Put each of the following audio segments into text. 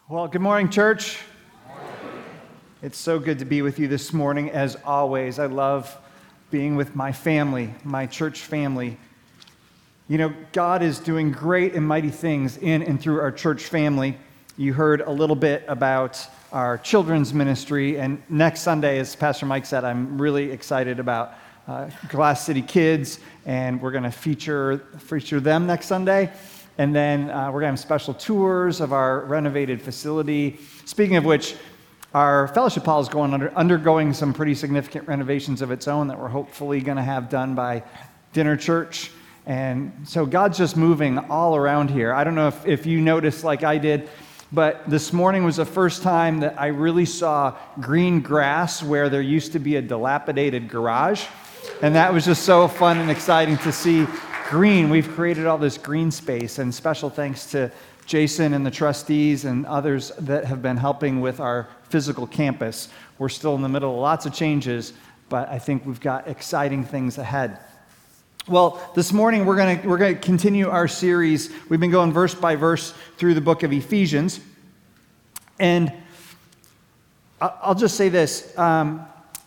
Well, good morning, church. It's so good to be with you this morning, as always. I love being with my family, my church family. You know, God is doing great and mighty things in and through our church family. You heard a little bit about our children's ministry, and next Sunday, as Pastor Mike said, I'm really excited about Glass City Kids, and we're going to feature them next Sunday. And then we're going to have special tours of our renovated facility. Speaking of which, our fellowship hall is undergoing some pretty significant renovations of its own that we're hopefully going to have done by dinner church. And so God's just moving all around here. I don't know if you noticed like I did, but this morning was the first time that I really saw green grass where there used to be a dilapidated garage. And that was just so fun and exciting to see green. We've created all this green space, and special thanks to Jason and the trustees and others that have been helping with our physical campus. We're still in the middle of lots of changes, but I think we've got exciting things ahead. Well, this morning we're going to continue our series. We've been going verse by verse through the book of Ephesians, and I'll just say this. I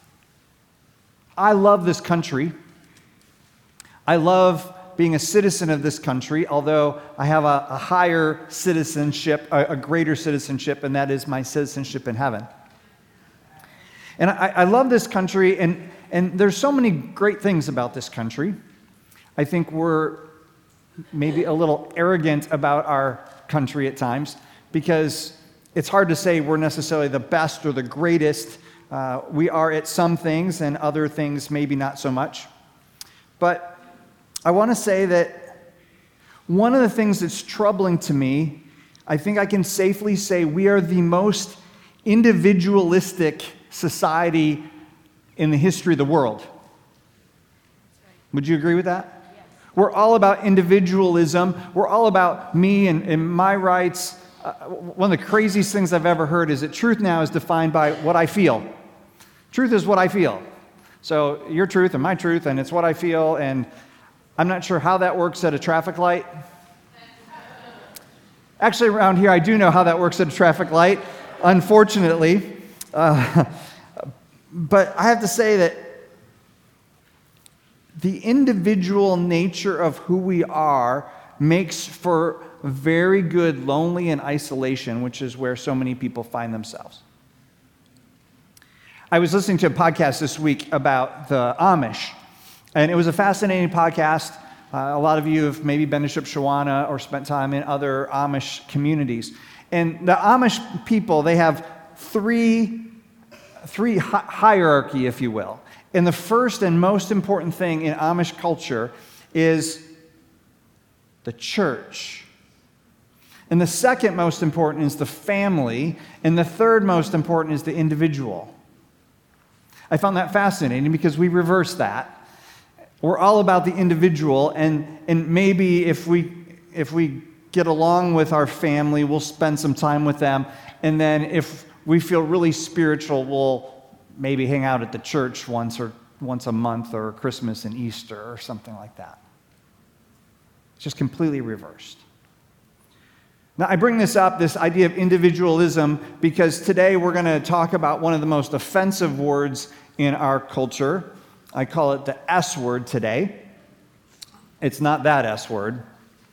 love this country. I love being a citizen of this country, although I have a higher citizenship, a greater citizenship, and that is my citizenship in heaven. And I love this country, and there's so many great things about this country. I think we're maybe a little arrogant about our country at times, because it's hard to say we're necessarily the best or the greatest. We are at some things, and other things maybe not so much. But I want to say that one of the things that's troubling to me, I think I can safely say we are the most individualistic society in the history of the world. Would you agree with that? Yes. We're all about individualism. We're all about me and my rights. One of the craziest things I've ever heard is that truth now is defined by what I feel. Truth is what I feel. So your truth and my truth, and it's what I feel, and I'm not sure how that works at a traffic light. Actually, around here, I do know how that works at a traffic light, unfortunately. But I have to say that the individual nature of who we are makes for very good lonely and isolation, which is where so many people find themselves. I was listening to a podcast this week about the Amish. And it was a fascinating podcast. A lot of you have maybe been to Shipshewana or spent time in other Amish communities. And the Amish people, they have three hierarchy, if you will. And the first and most important thing in Amish culture is the church. And the second most important is the family. And the third most important is the individual. I found that fascinating because we reverse that. We're all about the individual, and maybe if we get along with our family, we'll spend some time with them, and then if we feel really spiritual, we'll maybe hang out at the church once a month, or Christmas and Easter, or something like that. It's just completely reversed. Now, I bring this up, this idea of individualism, because today we're going to talk about one of the most offensive words in our culture. I call it the S word today. It's not that S word.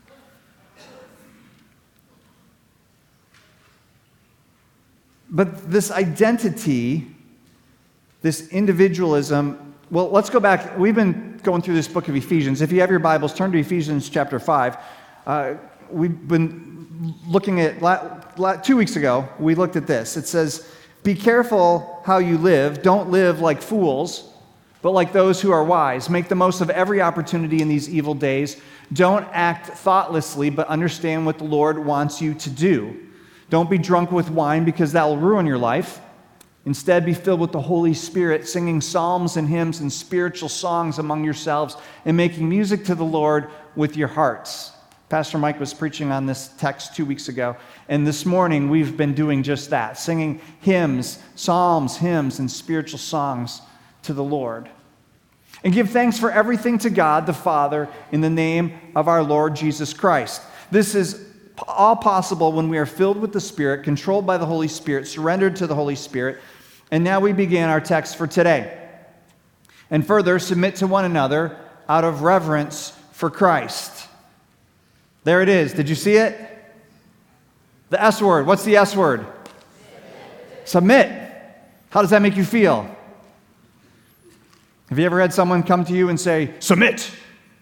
But this identity, this individualism, well, let's go back. We've been going through this book of Ephesians. If you have your Bibles, turn to Ephesians chapter 5. We've been looking at, 2 weeks ago, we looked at this. It says, "Be careful how you live. Don't live like fools, but like those who are wise. Make the most of every opportunity in these evil days. Don't act thoughtlessly, but understand what the Lord wants you to do. Don't be drunk with wine, because that will ruin your life. Instead, be filled with the Holy Spirit, singing psalms and hymns and spiritual songs among yourselves, and making music to the Lord with your hearts." Pastor Mike was preaching on this text 2 weeks ago, and this morning we've been doing just that, singing hymns, psalms, hymns, and spiritual songs to the Lord. And give thanks for everything to God the Father in the name of our Lord Jesus Christ. This is all possible when we are filled with the Spirit, controlled by the Holy Spirit, surrendered to the Holy Spirit. And now we begin our text for today. And further, submit to one another out of reverence for Christ. There it is. Did you see it? The S word. What's the S word? Submit. How does that make you feel? Have you ever had someone come to you and say, submit?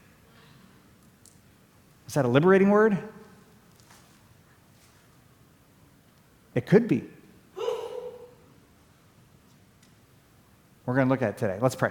Is that a liberating word? It could be. We're going to look at it today. Let's pray.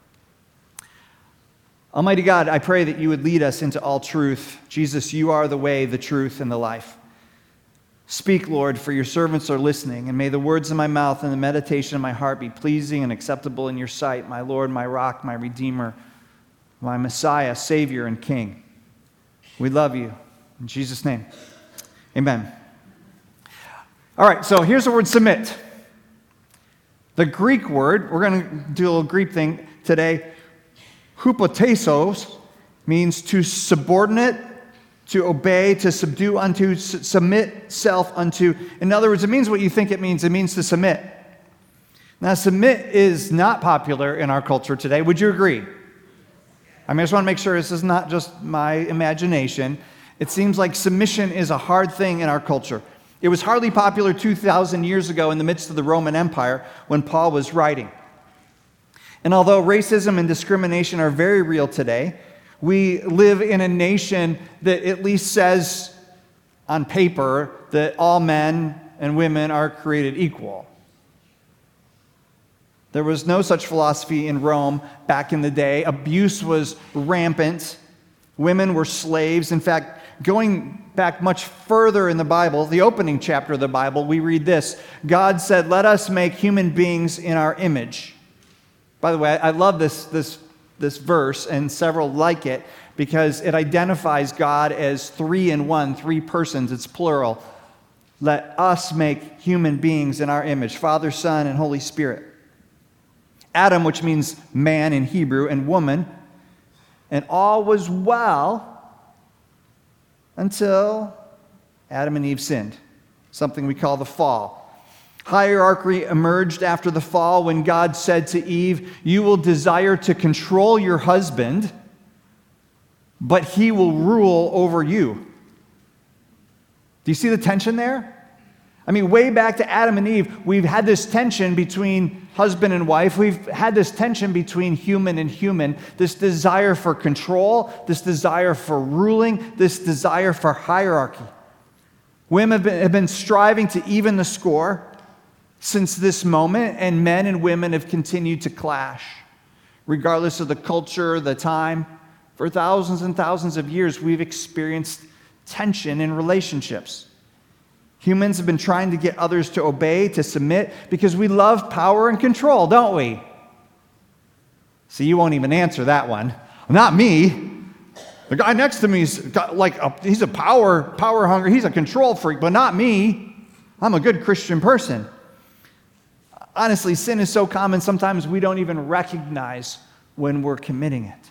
Almighty God, I pray that you would lead us into all truth. Jesus, you are the way, the truth, and the life. Speak, Lord, for your servants are listening, and may the words of my mouth and the meditation of my heart be pleasing and acceptable in your sight, my Lord, my rock, my Redeemer, my Messiah, Savior, and King. We love you. In Jesus' name, amen. All right, so here's the word submit. The Greek word, we're going to do a little Greek thing today. Hupotasos means to subordinate, to obey, to subdue unto, submit self unto. In other words, it means what you think it means. It means to submit. Now, submit is not popular in our culture today. Would you agree? I just want to make sure this is not just my imagination. It seems like submission is a hard thing in our culture. It was hardly popular 2,000 years ago in the midst of the Roman Empire when Paul was writing. And although racism and discrimination are very real today, we live in a nation that at least says on paper that all men and women are created equal. There was no such philosophy in Rome back in the day. Abuse was rampant. Women were slaves. In fact, going back much further in the Bible, the opening chapter of the Bible, we read this. God said, "Let us make human beings in our image." By the way, I love this verse and several like it because it identifies God as three in one, three persons. It's plural. Let us make human beings in our image, Father, Son, and Holy Spirit. Adam, which means man in Hebrew, and woman. And all was well until Adam and Eve sinned, something we call the fall. Hierarchy emerged after the fall when God said to Eve, "You will desire to control your husband, but he will rule over you." Do you see the tension there? I mean, way back to Adam and Eve, we've had this tension between husband and wife. We've had this tension between human and human, this desire for control, this desire for ruling, this desire for hierarchy. Women have been striving to even the score since this moment, and men and women have continued to clash. Regardless of the culture, the time, for thousands and thousands of years, we've experienced tension in relationships. Humans have been trying to get others to obey, to submit, because we love power and control, don't we? See, you won't even answer that one. Not me. The guy next to me is he's a power hungry, he's a control freak, but not me. I'm a good Christian person. Honestly, sin is so common, sometimes we don't even recognize when we're committing it.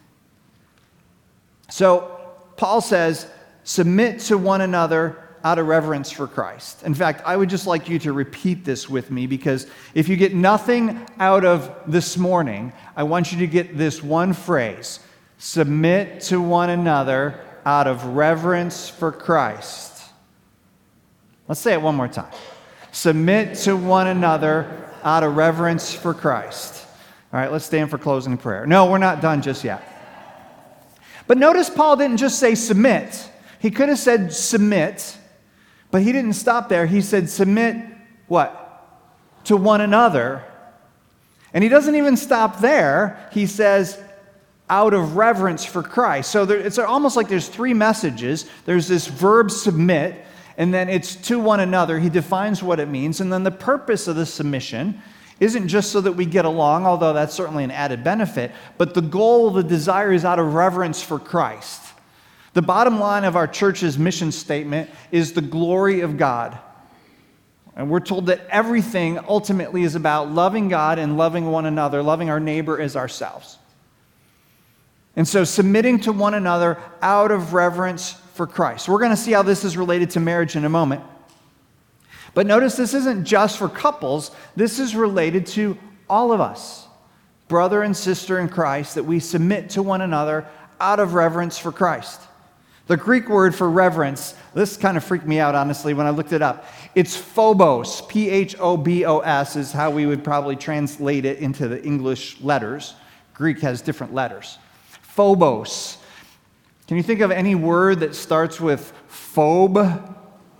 So, Paul says, submit to one another out of reverence for Christ. In fact, I would just like you to repeat this with me, because if you get nothing out of this morning, I want you to get this one phrase: submit to one another out of reverence for Christ. Let's say it one more time. Submit to one another out of reverence for Christ. All right, let's stand for closing prayer. No, we're not done just yet. But notice Paul didn't just say submit. He could have said submit, but he didn't stop there. He said submit what? To one another. And he doesn't even stop there. He says out of reverence for Christ. So it's almost like there's three messages. There's this verb submit, and then it's to one another. He defines what it means. And then the purpose of the submission isn't just so that we get along, although that's certainly an added benefit, but the goal, the desire is out of reverence for Christ. The bottom line of our church's mission statement is the glory of God. And we're told that everything ultimately is about loving God and loving one another, loving our neighbor as ourselves. And so submitting to one another out of reverence for Christ. We're going to see how this is related to marriage in a moment. But notice this isn't just for couples. This is related to all of us, brother and sister in Christ, that we submit to one another out of reverence for Christ. The Greek word for reverence, this kind of freaked me out, honestly, when I looked it up. It's phobos, P-H-O-B-O-S is how we would probably translate it into the English letters. Greek has different letters. Phobos. Can you think of any word that starts with phobe?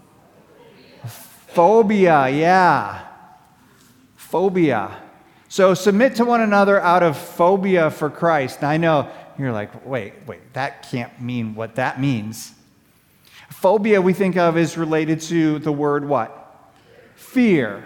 Phobia, yeah. Phobia. So submit to one another out of phobia for Christ. Now I know you're like, wait, that can't mean what that means. Phobia we think of is related to the word what? Fear.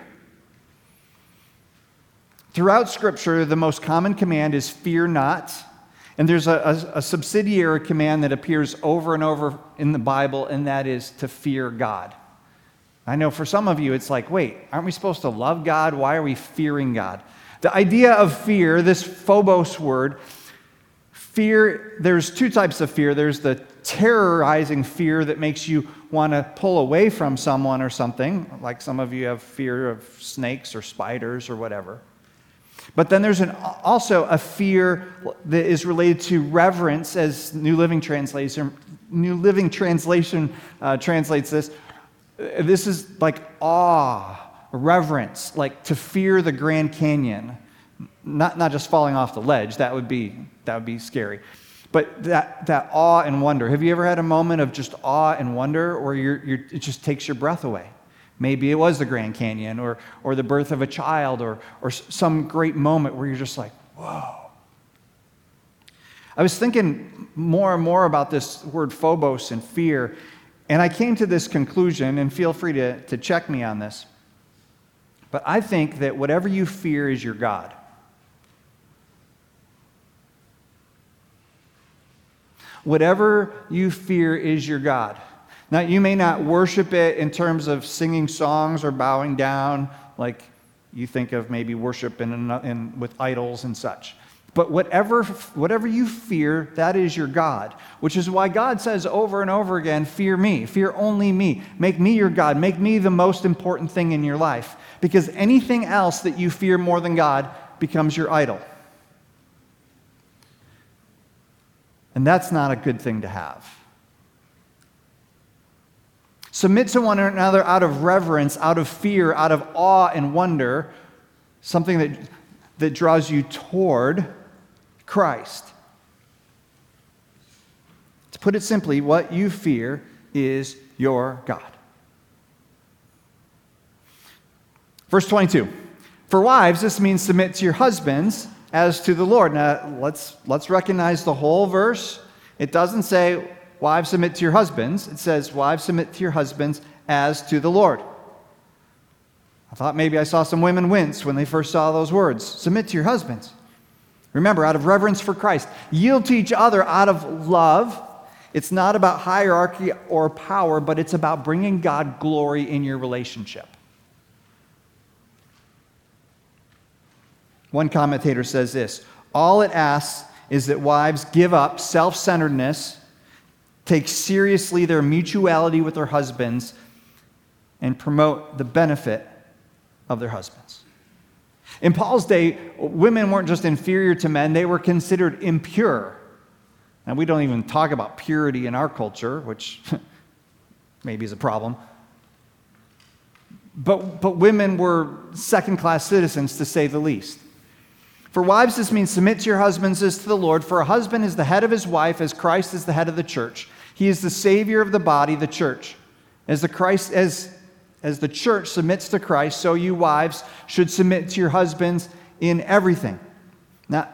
Throughout Scripture, the most common command is fear not. And there's a subsidiary command that appears over and over in the Bible, and that is to fear God. I know for some of you, it's like, wait, aren't we supposed to love God? Why are we fearing God? The idea of fear, this phobos word, fear, there's two types of fear. There's the terrorizing fear that makes you want to pull away from someone or something, like some of you have fear of snakes or spiders or whatever. But then there's also a fear that is related to reverence, as New Living Translation translates this. This is like awe, reverence, like to fear the Grand Canyon. Not just falling off the ledge, that would be scary. But that awe and wonder. Have you ever had a moment of just awe and wonder where it just takes your breath away? Maybe it was the Grand Canyon or the birth of a child or some great moment where you're just like, whoa. I was thinking more and more about this word phobos and fear, and I came to this conclusion, and feel free to check me on this. But I think that whatever you fear is your God. Whatever you fear is your God. Now, you may not worship it in terms of singing songs or bowing down, like you think of maybe worship with idols and such. But whatever you fear, that is your God, which is why God says over and over again, fear me, fear only me, make me your God, make me the most important thing in your life, because anything else that you fear more than God becomes your idol. And that's not a good thing to have. Submit to one another out of reverence, out of fear, out of awe and wonder, something that draws you toward Christ. To put it simply, what you fear is your God. Verse 22. For wives, this means submit to your husbands as to the Lord. Now, let's recognize the whole verse. It doesn't say, wives, submit to your husbands. It says, wives, submit to your husbands as to the Lord. I thought maybe I saw some women wince when they first saw those words. Submit to your husbands. Remember, out of reverence for Christ. Yield to each other out of love. It's not about hierarchy or power, but it's about bringing God glory in your relationship. One commentator says this, all it asks is that wives give up self-centeredness, take seriously their mutuality with their husbands, and promote the benefit of their husbands. In Paul's day, women weren't just inferior to men, they were considered impure. Now, we don't even talk about purity in our culture, which maybe is a problem. But women were second-class citizens, to say the least. For wives, this means submit to your husbands as to the Lord, for a husband is the head of his wife, as Christ is the head of the church. He is the Savior of the body, the church. As the church submits to Christ, so you wives should submit to your husbands in everything. Now,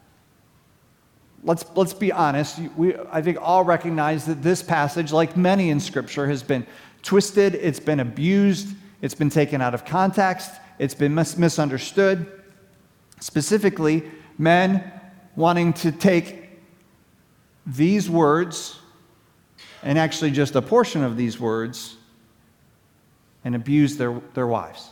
let's be honest. I think all recognize that this passage, like many in Scripture, has been twisted, it's been abused, it's been taken out of context, it's been misunderstood. Specifically, men wanting to take these words, and actually just a portion of these words, and abuse their wives.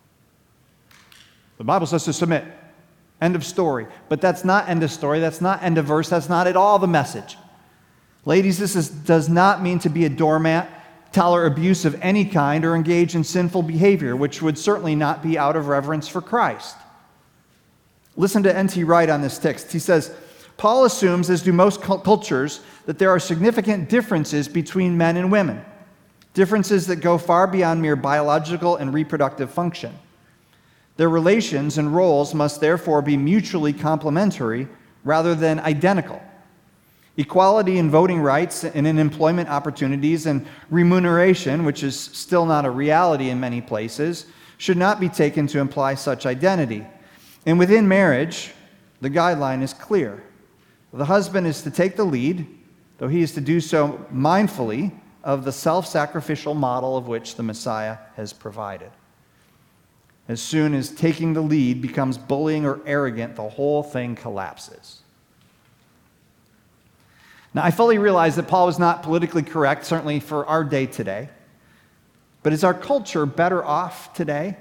The Bible says to submit. End of story. But that's not end of story. That's not end of verse. That's not at all the message. Ladies, does not mean to be a doormat, tolerate abuse of any kind, or engage in sinful behavior, which would certainly not be out of reverence for Christ. Listen to N.T. Wright on this text. He says, Paul assumes, as do most cultures, that there are significant differences between men and women, differences that go far beyond mere biological and reproductive function. Their relations and roles must therefore be mutually complementary rather than identical. Equality in voting rights and in employment opportunities and remuneration, which is still not a reality in many places, should not be taken to imply such identity. And within marriage, the guideline is clear. The husband is to take the lead, though he is to do so mindfully of the self-sacrificial model of which the Messiah has provided. As soon as taking the lead becomes bullying or arrogant, the whole thing collapses. Now, I fully realize that Paul was not politically correct, certainly for our day today. But is our culture better off today?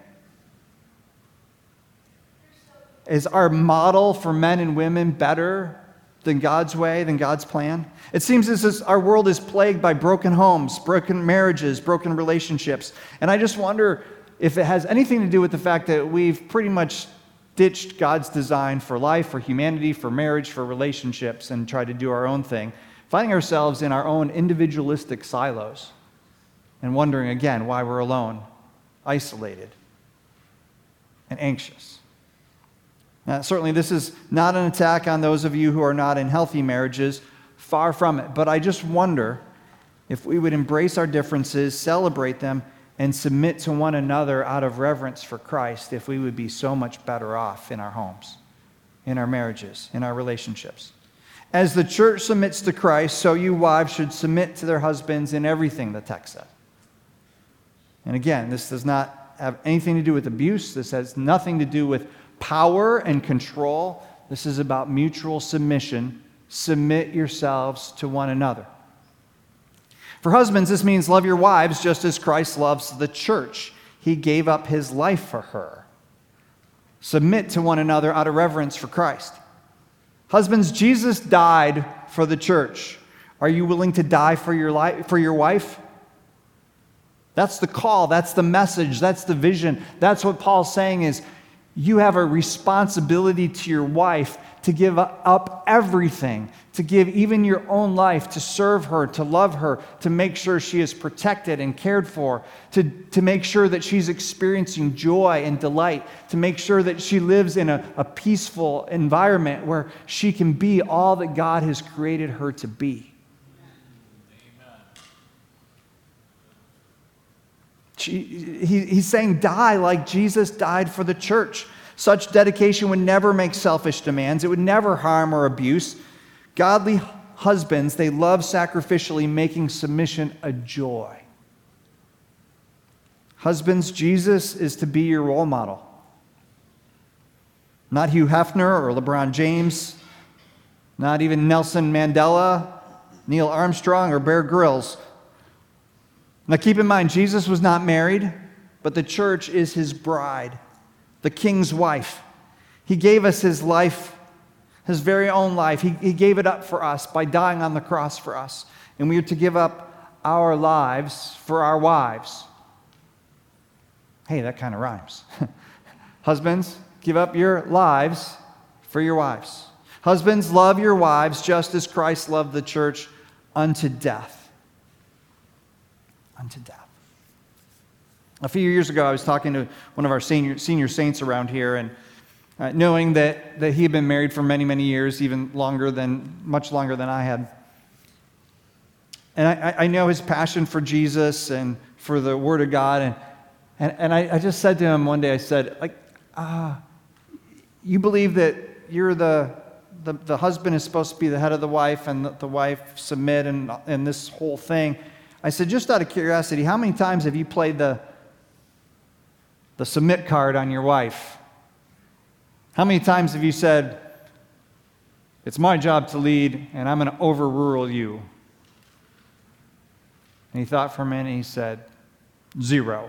Is our model for men and women better than God's way, than God's plan? It seems as if our world is plagued by broken homes, broken marriages, broken relationships. And I just wonder if it has anything to do with the fact that we've pretty much ditched God's design for life, for humanity, for marriage, for relationships, and tried to do our own thing, finding ourselves in our own individualistic silos and wondering again why we're alone, isolated, and anxious. Now, certainly, this is not an attack on those of you who are not in healthy marriages, far from it. But I just wonder if we would embrace our differences, celebrate them, and submit to one another out of reverence for Christ, if we would be so much better off in our homes, in our marriages, in our relationships. As the church submits to Christ, so you wives should submit to their husbands in everything, the text says. And again, this does not have anything to do with abuse. This has nothing to do with power and control. This is about mutual submission. Submit yourselves to one another. For husbands, this means love your wives just as Christ loves the church. He gave up his life for her. Submit to one another out of reverence for Christ. Husbands, Jesus died for the church. Are you willing to die for your wife? That's the call. That's the message. That's the vision. That's what Paul's saying is, you have a responsibility to your wife to give up everything, to give even your own life, to serve her, to love her, to make sure she is protected and cared for, to make sure that she's experiencing joy and delight, to make sure that she lives in a peaceful environment where she can be all that God has created her to be. He's saying die like Jesus died for the church. Such dedication would never make selfish demands. It would never harm or abuse. Godly husbands, they love sacrificially, making submission a joy. Husbands, Jesus is to be your role model. Not Hugh Hefner or LeBron James, not even Nelson Mandela, Neil Armstrong, or Bear Grylls. Now keep in mind, Jesus was not married, but the church is his bride, the king's wife. He gave us his life, his very own life. He gave it up for us by dying on the cross for us. And we are to give up our lives for our wives. Hey, that kind of rhymes. Husbands, give up your lives for your wives. Husbands, love your wives just as Christ loved the church unto death. Unto death. A few years ago, I was talking to one of our senior saints around here, and knowing that he had been married for many, many years, much longer than I had. And I know his passion for Jesus and for the Word of God, and I just said to him one day, I said, you believe that you're the husband is supposed to be the head of the wife, and the wife submit, and this whole thing. I said, just out of curiosity, how many times have you played the submit card on your wife? How many times have you said, it's my job to lead, and I'm going to overrule you? And he thought for a minute, and he said, 0.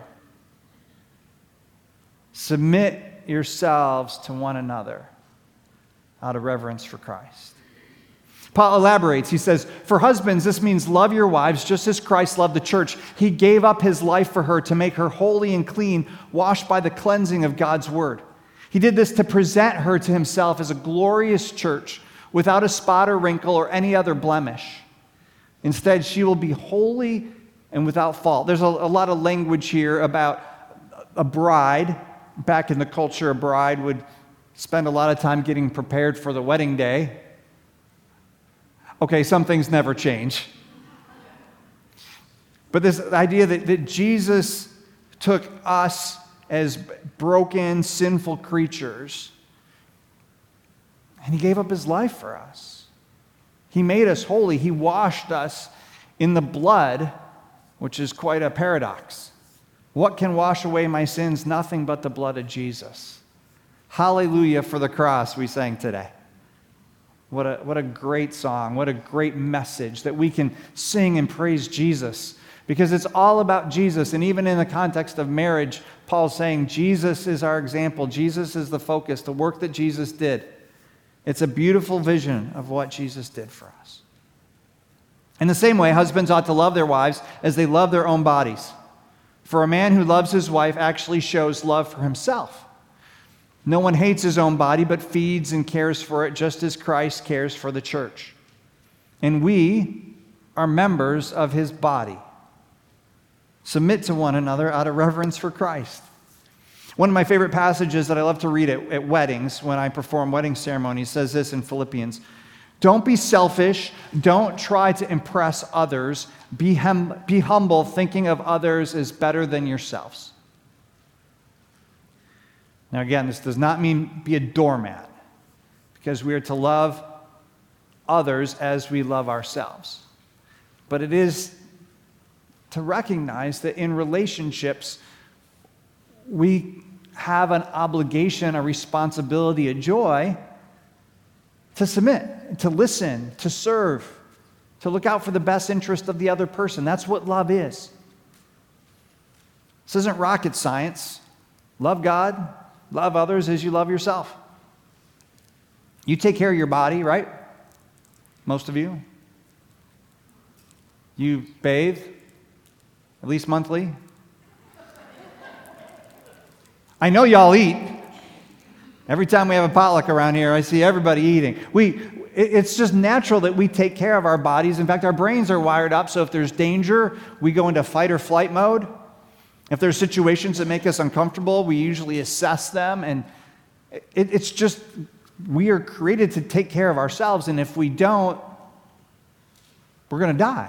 Submit yourselves to one another out of reverence for Christ. Paul elaborates. He says, "For husbands, this means love your wives just as Christ loved the church. He gave up his life for her to make her holy and clean, washed by the cleansing of God's word. He did this to present her to himself as a glorious church without a spot or wrinkle or any other blemish. Instead, she will be holy and without fault." There's a lot of language here about a bride. Back in the culture, a bride would spend a lot of time getting prepared for the wedding day. Okay, some things never change. But this idea that Jesus took us as broken, sinful creatures, and he gave up his life for us. He made us holy. He washed us in the blood, which is quite a paradox. What can wash away my sins? Nothing but the blood of Jesus. Hallelujah for the cross, we sang today. What a great song. What a great message that we can sing and praise Jesus, because it's all about Jesus. And even in the context of marriage, Paul's saying Jesus is our example. Jesus is the focus, the work that Jesus did. It's a beautiful vision of what Jesus did for us. In the same way, husbands ought to love their wives as they love their own bodies. For a man who loves his wife actually shows love for himself. No one hates his own body, but feeds and cares for it, just as Christ cares for the church. And we are members of his body. Submit to one another out of reverence for Christ. One of my favorite passages that I love to read at weddings, when I perform wedding ceremonies, says this in Philippians: "Don't be selfish. Don't try to impress others. Be humble, thinking of others as better than yourselves." Now again, this does not mean be a doormat, because we are to love others as we love ourselves. But it is to recognize that in relationships, we have an obligation, a responsibility, a joy to submit, to listen, to serve, to look out for the best interest of the other person. That's what love is. This isn't rocket science. Love God, love others as you love yourself. You take care of your body, right? Most of you. You bathe, at least monthly. I know y'all eat. Every time we have a potluck around here, I see everybody eating. It's just natural that we take care of our bodies. In fact, our brains are wired up, so if there's danger, we go into fight or flight mode. If there's situations that make us uncomfortable, we usually assess them. And it's just, we are created to take care of ourselves, and if we don't, we're going to die.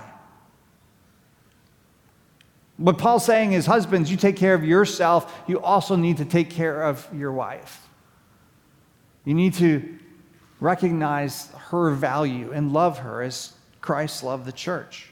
What Paul's saying is, husbands, you take care of yourself. You also need to take care of your wife. You need to recognize her value and love her as Christ loved the church.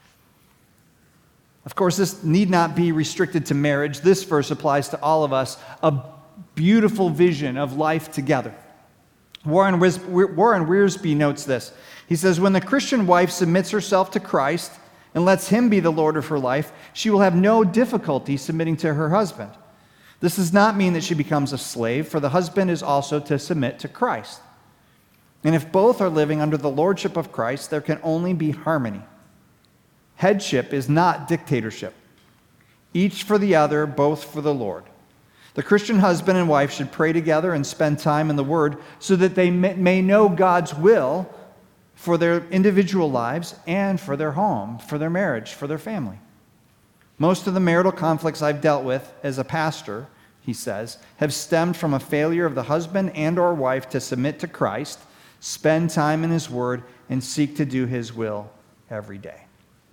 Of course, this need not be restricted to marriage. This verse applies to all of us. A beautiful vision of life together. Warren Wiersbe notes this. He says, when the Christian wife submits herself to Christ and lets him be the Lord of her life, she will have no difficulty submitting to her husband. This does not mean that she becomes a slave, for the husband is also to submit to Christ. And if both are living under the lordship of Christ, there can only be harmony. Headship is not dictatorship. Each for the other, both for the Lord. The Christian husband and wife should pray together and spend time in the Word so that they may know God's will for their individual lives and for their home, for their marriage, for their family. Most of the marital conflicts I've dealt with as a pastor, he says, have stemmed from a failure of the husband and or wife to submit to Christ, spend time in His Word, and seek to do His will every day.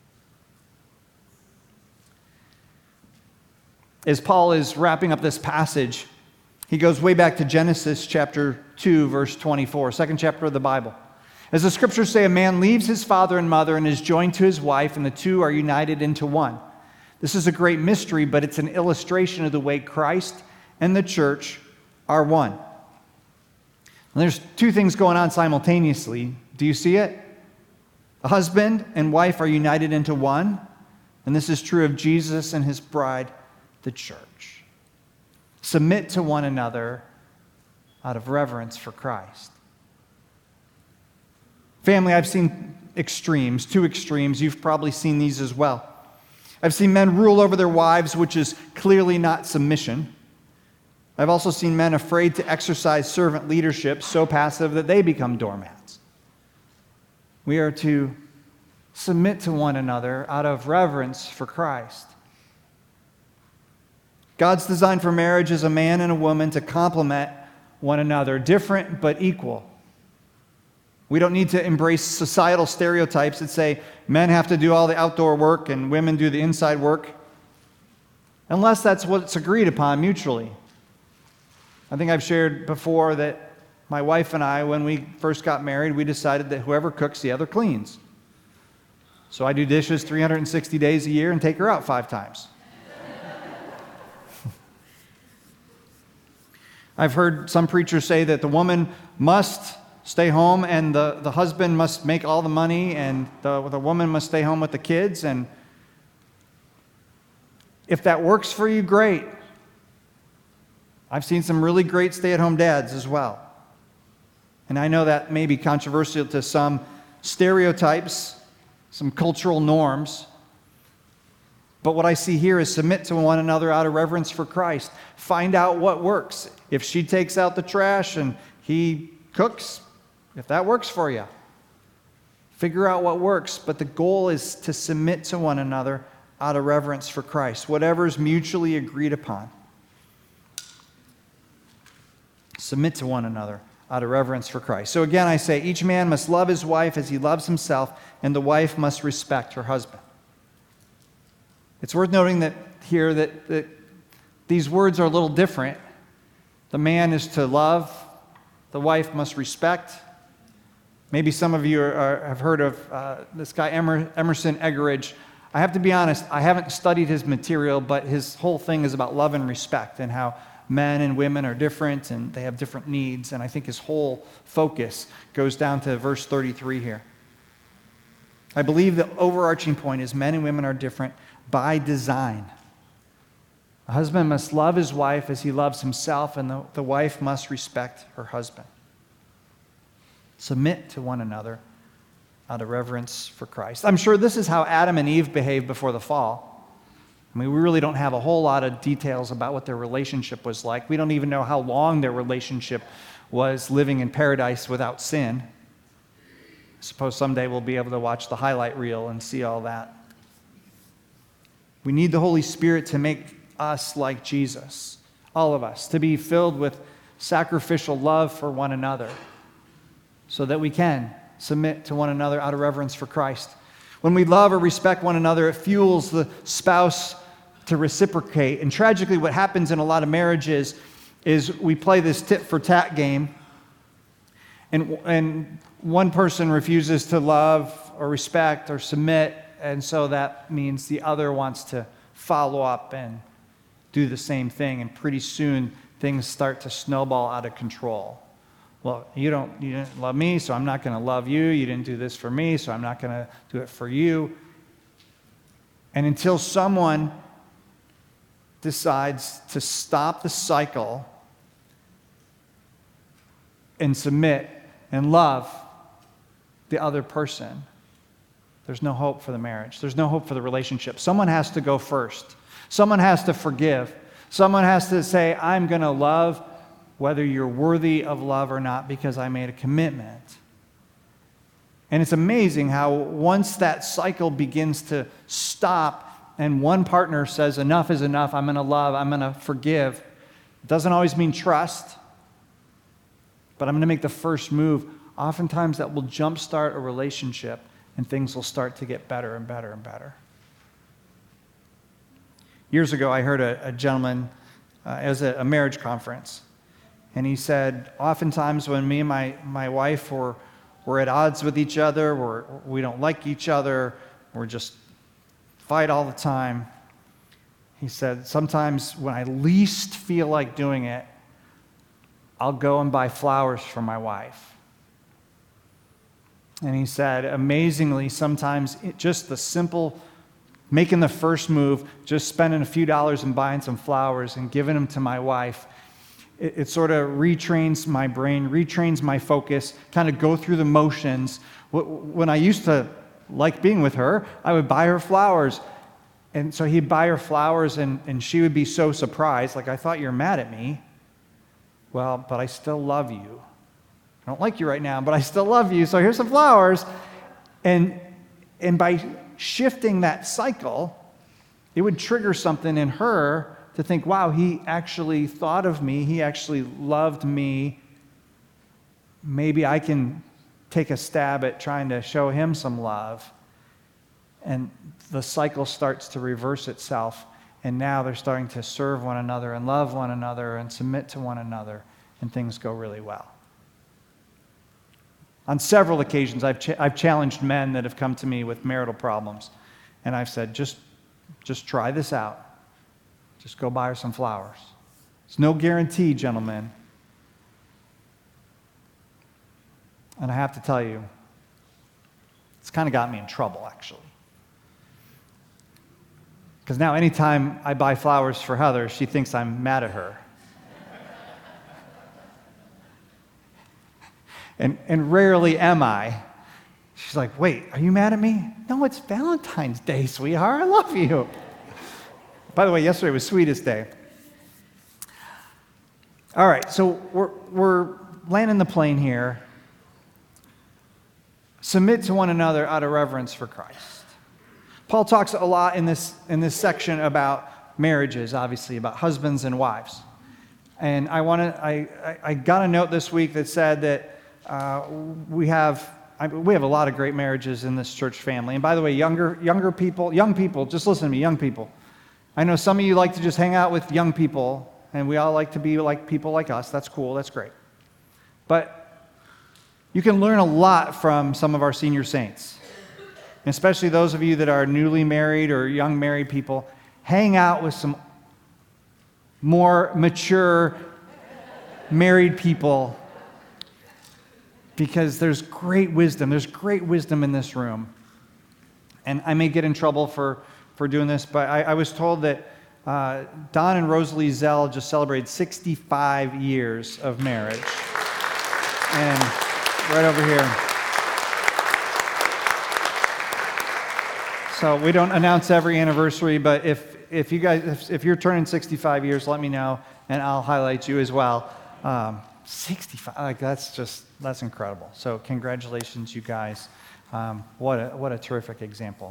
As Paul is wrapping up this passage, he goes way back to Genesis chapter 2, verse 24, second chapter of the Bible. As the scriptures say, a man leaves his father and mother and is joined to his wife, and the two are united into one. This is a great mystery, but it's an illustration of the way Christ and the church are one. And there's two things going on simultaneously. Do you see it? A husband and wife are united into one, and this is true of Jesus and His bride, the church. Submit to one another out of reverence for Christ. Family, I've seen extremes, two extremes. You've probably seen these as well. I've seen men rule over their wives, which is clearly not submission. I've also seen men afraid to exercise servant leadership, so passive that they become doormats. We are to submit to one another out of reverence for Christ. God's design for marriage is a man and a woman to complement one another, different but equal. We don't need to embrace societal stereotypes that say men have to do all the outdoor work and women do the inside work, unless that's what's agreed upon mutually. I think I've shared before that my wife and I, when we first got married, we decided that whoever cooks, the other cleans. So I do dishes 360 days a year and take her out 5 times. I've heard some preachers say that the woman must stay home and the husband must make all the money and the woman must stay home with the kids. And if that works for you, great. I've seen some really great stay-at-home dads as well. And I know that may be controversial to some stereotypes, some cultural norms. But what I see here is submit to one another out of reverence for Christ. Find out what works. If she takes out the trash and he cooks, if that works for you, figure out what works. But the goal is to submit to one another out of reverence for Christ, whatever is mutually agreed upon. Submit to one another out of reverence for Christ. So again, I say each man must love his wife as he loves himself, and the wife must respect her husband. It's worth noting that here that these words are a little different. The man is to love, the wife must respect. Maybe some of you have heard of this guy Emerson Eggerichs. I have to be honest, I haven't studied his material, but his whole thing is about love and respect and how men and women are different and they have different needs. And I think his whole focus goes down to verse 33 here. I believe the overarching point is men and women are different by design. A husband must love his wife as he loves himself, and the wife must respect her husband. Submit to one another out of reverence for Christ. I'm sure this is how Adam and Eve behaved before the fall. I mean, we really don't have a whole lot of details about what their relationship was like. We don't even know how long their relationship was living in paradise without sin. I suppose someday we'll be able to watch the highlight reel and see all that. We need the Holy Spirit to make us like Jesus, all of us, to be filled with sacrificial love for one another so that we can submit to one another out of reverence for Christ. When we love or respect one another, it fuels the spouse to reciprocate. And tragically, what happens in a lot of marriages is we play this tit-for-tat game, and one person refuses to love or respect or submit, and so that means the other wants to follow up and do the same thing, and pretty soon things start to snowball out of control. Well, you didn't love me, so I'm not going to love you. You didn't do this for me, so I'm not going to do it for you. And until someone decides to stop the cycle and submit and love the other person, there's no hope for the marriage. There's no hope for the relationship. Someone has to go first. Someone has to forgive. Someone has to say, I'm going to love whether you're worthy of love or not because I made a commitment. And it's amazing how once that cycle begins to stop and one partner says, enough is enough, I'm going to love, I'm going to forgive, it doesn't always mean trust, but I'm going to make the first move. Oftentimes that will jumpstart a relationship and things will start to get better and better and better. Years ago, I heard a gentleman as a marriage conference, and he said, oftentimes when me and my wife we're at odds with each other, we don't like each other, we're just fight all the time. He said, sometimes when I least feel like doing it, I'll go and buy flowers for my wife. And he said, amazingly, sometimes just the simple making the first move, just spending a few dollars and buying some flowers and giving them to my wife, it sort of retrains my brain, retrains my focus, kind of go through the motions. When I used to like being with her, I would buy her flowers. And so he'd buy her flowers, and she would be so surprised, like, I thought you're mad at me. Well, but I still love you. I don't like you right now, but I still love you, so here's some flowers. And by shifting that cycle, it would trigger something in her to think, wow, he actually thought of me, he actually loved me. Maybe I can take a stab at trying to show him some love. And the cycle starts to reverse itself, and now they're starting to serve one another and love one another and submit to one another, and things go really well. On several occasions, I've challenged men that have come to me with marital problems, and I've said, just try this out. Just go buy her some flowers. It's no guarantee, gentlemen. And I have to tell you, it's kind of got me in trouble, actually. Because now anytime I buy flowers for Heather, she thinks I'm mad at her. And rarely am I. She's like, wait, are you mad at me? No, it's Valentine's Day, sweetheart. I love you. By the way, yesterday was Sweetest Day. All right, so we're landing the plane here. Submit to one another out of reverence for Christ. Paul talks a lot in this section about marriages, obviously, about husbands and wives. And I got a note this week that said that we have a lot of great marriages in this church family. And by the way, young people, just listen to me, young people. I know some of you like to just hang out with young people, and we all like to be like people like us. That's cool, that's great. But you can learn a lot from some of our senior saints, and especially those of you that are newly married or young married people. Hang out with some more mature married people, because there's great wisdom. There's great wisdom in this room. And I may get in trouble for doing this, but I was told that Don and Rosalie Zell just celebrated 65 years of marriage. And right over here. So we don't announce every anniversary, but if you're turning 65 years, let me know, and I'll highlight you as well. 65, like that's incredible. So congratulations, you guys. What a terrific example.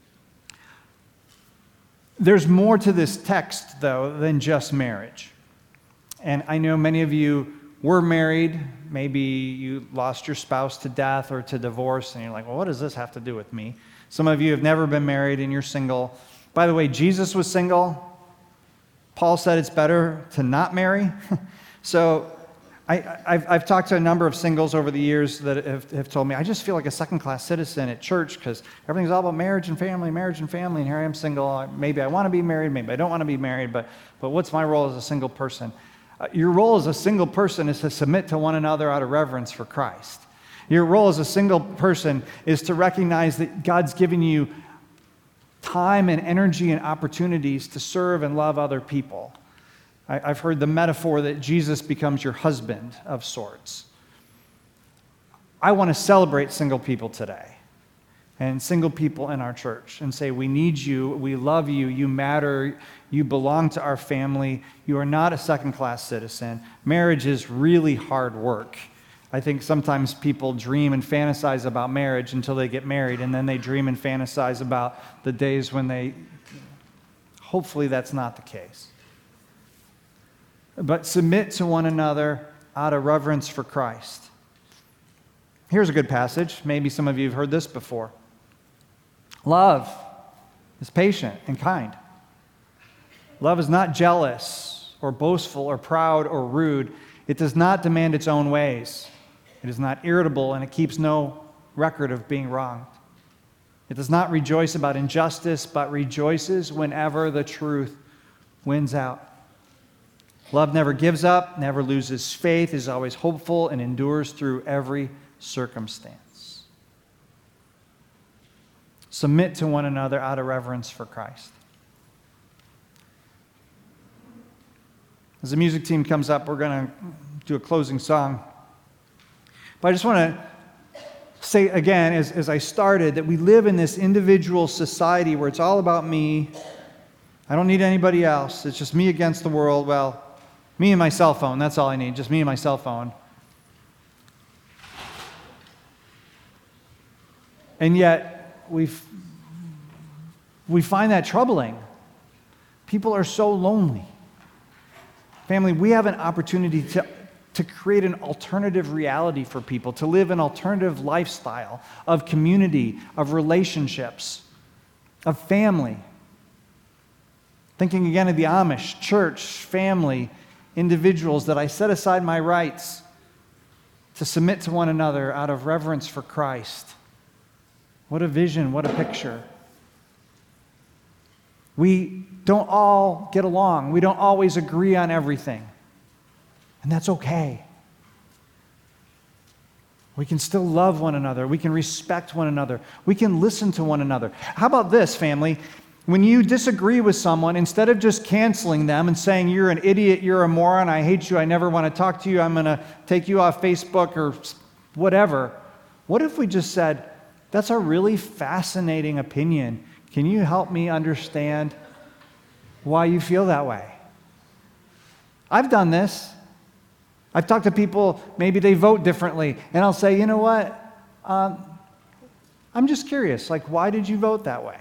There's more to this text, though, than just marriage. And I know many of you were married. Maybe you lost your spouse to death or to divorce, and you're like, well, what does this have to do with me? Some of you have never been married and you're single. By the way, Jesus was single. Paul said it's better to not marry. So I've talked to a number of singles over the years that have told me, I just feel like a second-class citizen at church because everything's all about marriage and family, and here I am single. Maybe I want to be married, maybe I don't want to be married, but what's my role as a single person? Your role as a single person is to submit to one another out of reverence for Christ. Your role as a single person is to recognize that God's given you time and energy and opportunities to serve and love other people. I've heard the metaphor that Jesus becomes your husband of sorts. I want to celebrate single people today and single people in our church and say, we need you, we love you, you matter, you belong to our family, you are not a second-class citizen. Marriage is really hard work. I think sometimes people dream and fantasize about marriage until they get married, and then they dream and fantasize about the days when hopefully that's not the case. But submit to one another out of reverence for Christ. Here's a good passage. Maybe some of you have heard this before. Love is patient and kind. Love is not jealous or boastful or proud or rude. It does not demand its own ways. It is not irritable, and it keeps no record of being wronged. It does not rejoice about injustice, but rejoices whenever the truth wins out. Love never gives up, never loses faith, is always hopeful, and endures through every circumstance. Submit to one another out of reverence for Christ. As the music team comes up, we're going to do a closing song. But I just want to say again, as I started, that we live in this individual society where it's all about me. I don't need anybody else. It's just me against the world. Well, me and my cell phone, that's all I need, just me and my cell phone. And yet, we find that troubling. People are so lonely. Family, we have an opportunity to create an alternative reality for people, to live an alternative lifestyle of community, of relationships, of family. Thinking again of the Amish, church, family, individuals, that I set aside my rights to submit to one another out of reverence for Christ. What a vision, what a picture. We don't all get along. We don't always agree on everything. And that's okay. We can still love one another. We can respect one another. We can listen to one another. How about this, family? When you disagree with someone, instead of just canceling them and saying, you're an idiot, you're a moron, I hate you, I never want to talk to you, I'm going to take you off Facebook or whatever, what if we just said, that's a really fascinating opinion. Can you help me understand why you feel that way? I've done this. I've talked to people, maybe they vote differently, and I'll say, you know what? I'm just curious, like, why did you vote that way?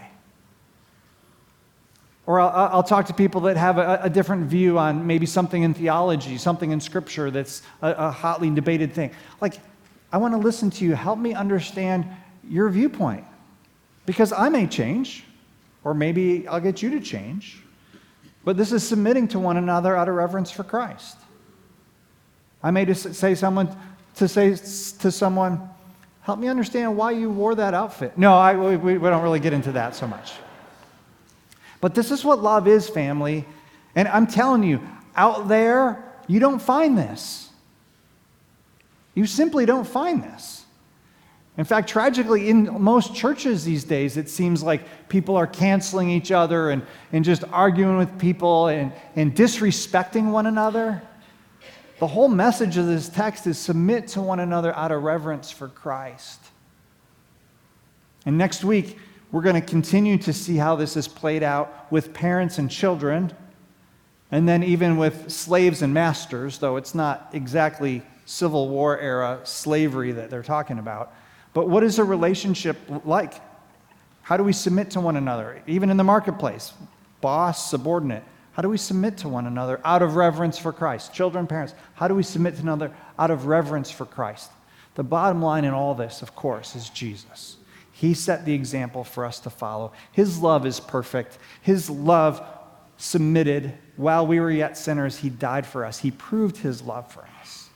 Or I'll talk to people that have a different view on maybe something in theology, something in Scripture that's a hotly debated thing. Like, I want to listen to you. Help me understand your viewpoint. Because I may change, or maybe I'll get you to change. But this is submitting to one another out of reverence for Christ. I may just say to someone, help me understand why you wore that outfit. No, we don't really get into that so much. But this is what love is, family. And I'm telling you, out there, you don't find this. You simply don't find this. In fact, tragically, in most churches these days, it seems like people are canceling each other and just arguing with people and disrespecting one another. The whole message of this text is submit to one another out of reverence for Christ. And next week, we're going to continue to see how this is played out with parents and children, and then even with slaves and masters, though it's not exactly Civil War era slavery that they're talking about. But what is a relationship like? How do we submit to one another? Even in the marketplace, boss, subordinate. How do we submit to one another out of reverence for Christ? Children, parents, how do we submit to one another out of reverence for Christ? The bottom line in all this, of course, is Jesus. He set the example for us to follow. His love is perfect. His love submitted while we were yet sinners. He died for us. He proved his love for us.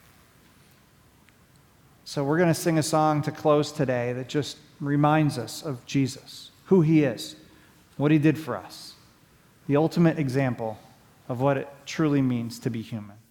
So we're going to sing a song to close today that just reminds us of Jesus, who he is, what he did for us, the ultimate example of what it truly means to be human.